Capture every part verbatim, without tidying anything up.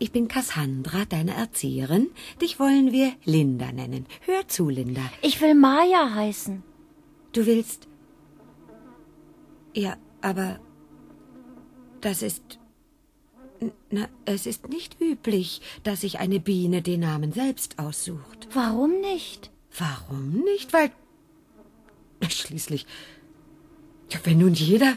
ich bin Cassandra, deine Erzieherin. Dich wollen wir Linda nennen. Hör zu, Linda. Ich will Maja heißen. Du willst... Ja, aber... Das ist... Na, es ist nicht üblich, dass sich eine Biene den Namen selbst aussucht. Warum nicht? Warum nicht? Weil... Schließlich... Ja, wenn nun jeder...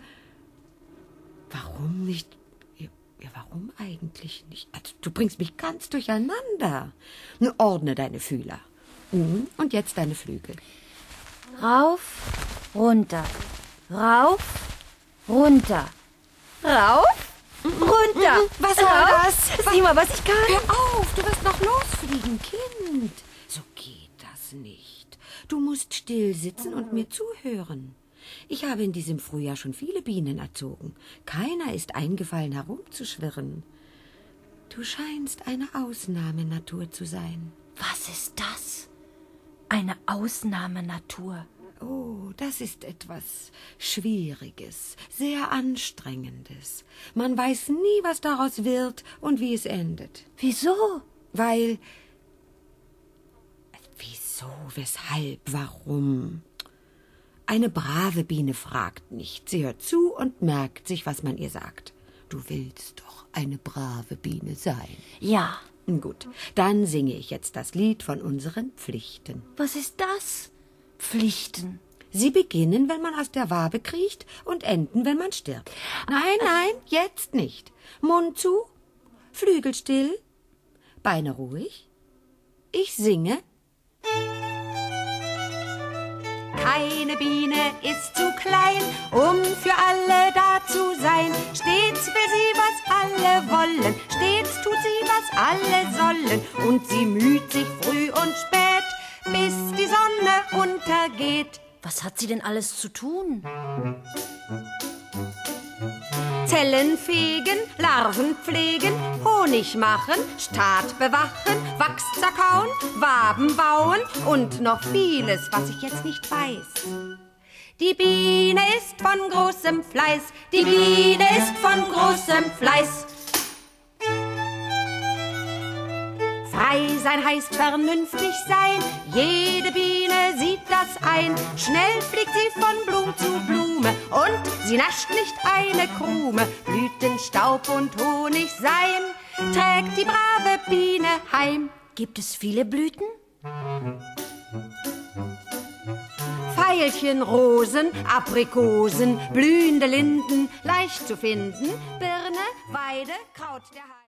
Warum nicht... Ja, warum eigentlich nicht? Also, du bringst mich ganz durcheinander. Nun ordne deine Fühler. Mhm. Und jetzt deine Flügel. Rauf, runter. Rauf, runter. Rauf, runter. Was war das? Sieh mal, was ich kann. Hör auf, du wirst noch losfliegen, Kind. So geht das nicht. Du musst still sitzen und mir zuhören. Ich habe in diesem Frühjahr schon viele Bienen erzogen. Keiner ist eingefallen, herumzuschwirren. Du scheinst eine Ausnahmenatur zu sein. Was ist das? Eine Ausnahmenatur. Oh, das ist etwas Schwieriges, sehr Anstrengendes. Man weiß nie, was daraus wird und wie es endet. Wieso? Weil... Wieso, weshalb, warum? Eine brave Biene fragt nicht. Sie hört zu und merkt sich, was man ihr sagt. Du willst doch eine brave Biene sein. Ja. Gut, dann singe ich jetzt das Lied von unseren Pflichten. Was ist das? Pflichten. Sie beginnen, wenn man aus der Wabe kriecht und enden, wenn man stirbt. Nein, nein, jetzt nicht. Mund zu, Flügel still, Beine ruhig. Ich singe. Keine Biene ist zu klein, um für alle da zu sein. Stets will sie, was alle wollen, stets tut sie, was alle sollen. Und sie müht sich früh und spät, bis die Sonne untergeht. Was hat sie denn alles zu tun? Zellen fegen, Larven pflegen, Honig machen, Staat bewachen, Wachs zerkauen, Waben bauen und noch vieles, was ich jetzt nicht weiß. Die Biene ist von großem Fleiß, die Biene ist von großem Fleiß. Frei sein heißt vernünftig sein, jede Biene sieht das ein. Schnell fliegt sie von Blum zu Blume und sie nascht nicht eine Krume. Blüten, Staub und Honig sein, trägt die brave Biene heim. Gibt es viele Blüten? Veilchen, Rosen, Aprikosen, blühende Linden, leicht zu finden. Birne, Weide, Kraut der Heide.